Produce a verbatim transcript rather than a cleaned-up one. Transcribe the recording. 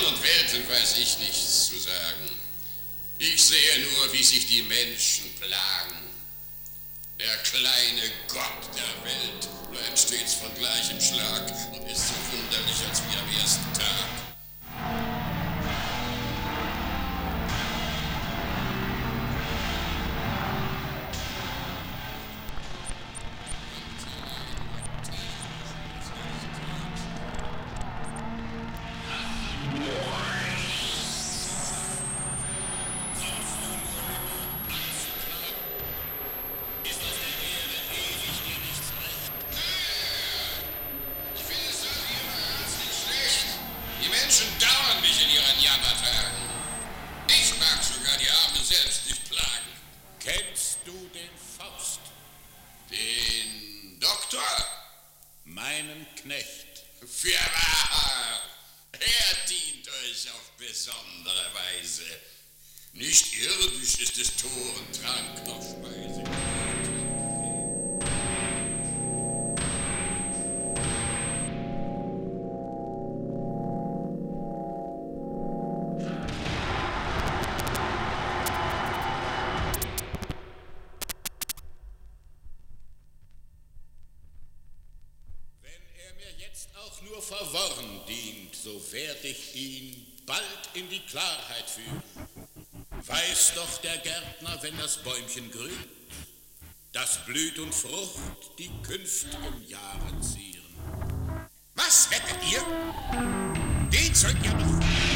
und Welten weiß ich nichts zu sagen. Ich sehe nur, wie sich die Menschen plagen. Der kleine Gott der Welt bleibt stets von gleichem Schlag und ist so wunderlich, als wie am ersten Tag. Die Menschen dauern mich in ihren Jammertagen. Ich mag sogar die Armen selbst nicht plagen. Kennst du den Faust? Den Doktor? Meinen Knecht. Fürwahr, er dient euch auf besondere Weise. Nicht irdisch ist des Toren Trank noch Speise. Jetzt auch nur verworren dient, so werd ich ihn bald in die Klarheit führen. Weiß doch der Gärtner, wenn das Bäumchen grünt, dass Blüt und Frucht die künftigen Jahre zieren. Was wettet ihr? Den sollt ihr nicht